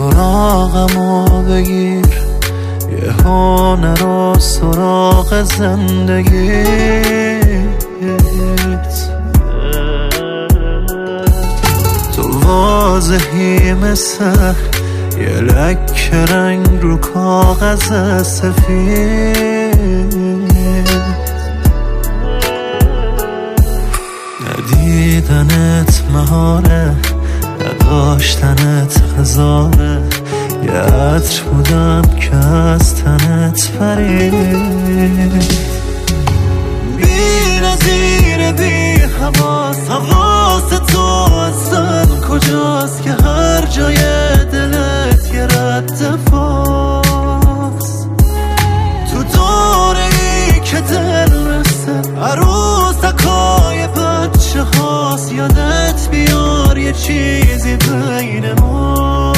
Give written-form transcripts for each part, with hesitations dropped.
سراغمو بگیر، یه هنر و سراغ زندگیت. تو واضحی مثل یه لکه رنگ رو کاغذ سفید، ندیدنت محاله، نداشتنت هزاره، یه عطر بودم که از تنت پرید. بی نظیر بی حواس، حواس تو اصلا کجاست که هر جای دلت یه رد پاس. تو دوره ای که دل مثل عروسکای بچه هاست، یادت بیار یه چیزی بین ماست.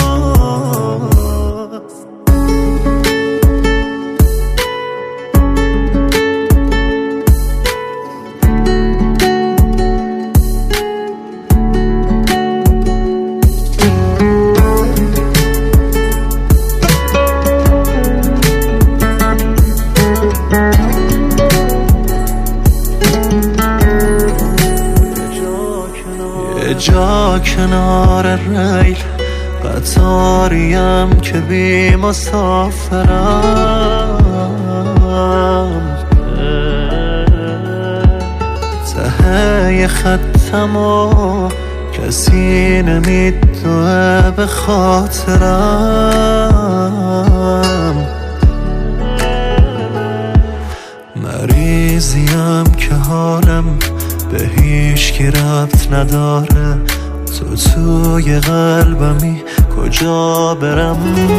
یه جا کنار ریل قطاریم که بی مسافرم، ته خطم و کسی نمیدوه به خاطرم. مریضیم که حالم به هیچ کی ربط نداره، تو توی قلبمی کجا برم؟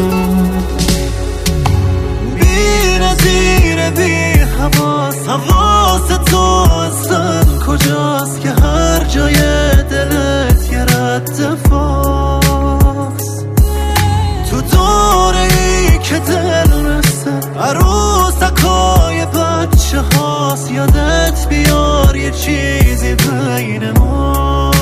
بی نظیر بی حواس، حواس تو اصلا کجاست که هر جای دلت یه رد پاس. تو دوره ای که دل مثل عروسکای بچه هاست، یادت بیار یه چیزی بین ماست.